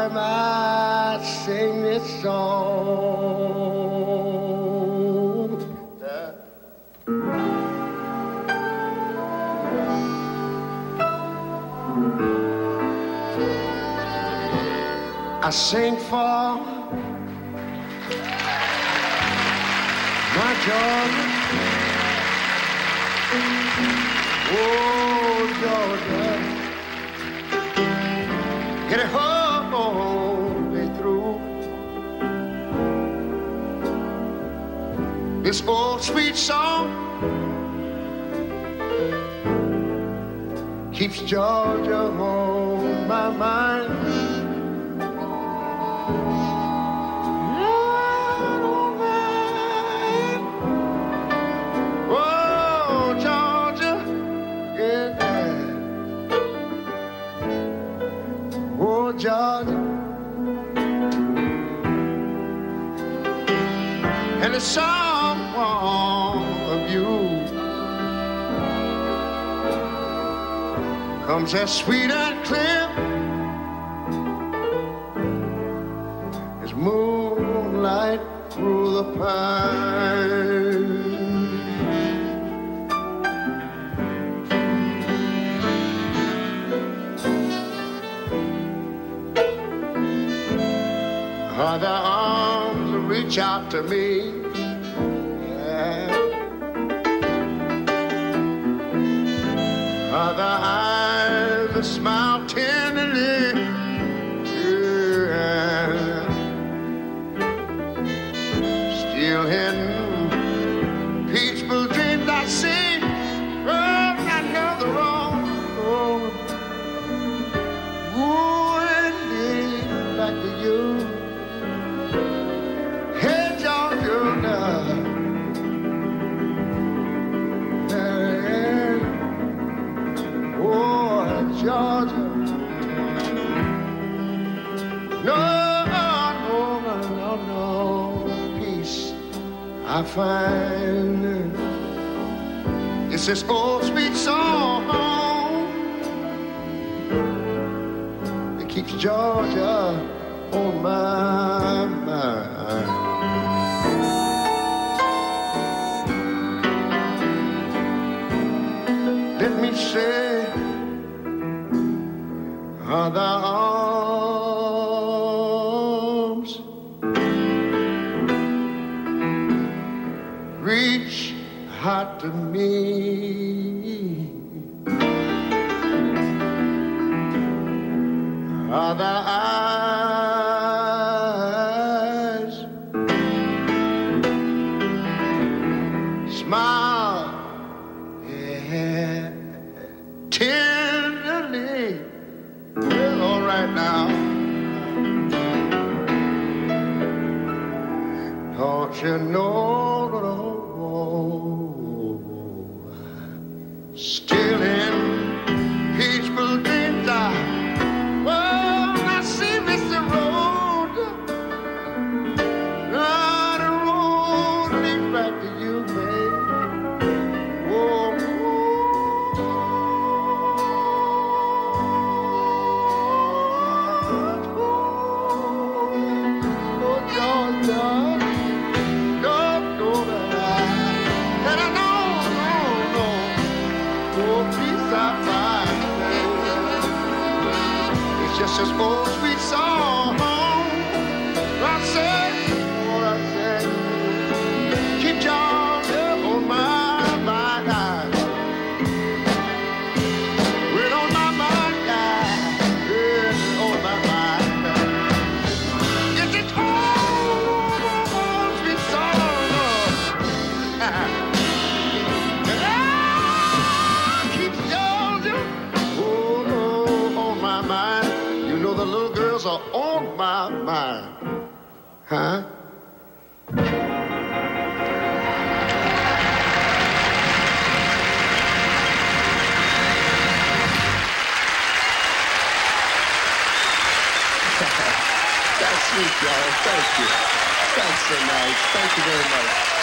time I sing this song, I sing for my Georgia. Oh, Georgia, get it home way through. This old sweet song keeps Georgia on my mind. Georgia, and the song of you comes as sweet and clear as moonlight through the pines. Other arms reach out to me, yeah. Other eyes smile tenderly, yeah. Still hidden peaceful dreams I see, oh, another wrong, wooing me back to you. Georgia, no, peace I find. It's this old sweet song that keeps Georgia on my mind. Let me say, other arms reach out to me. Other eyes smile, yeah, tenderly. Well, all right now. Don't you know, still in peaceful dreams I see Mr. Road. The road leads back to you, babe. Oh, just this old sweet song. I said, what I said, keep Georgia on my mind. Well, on my mind, yeah, on my mind. It's this old sweet song. Keep Georgia, on my mind. The little girls are on my mind, huh? That's sweet, y'all. Thank you. Thanks so much. Thank you very much.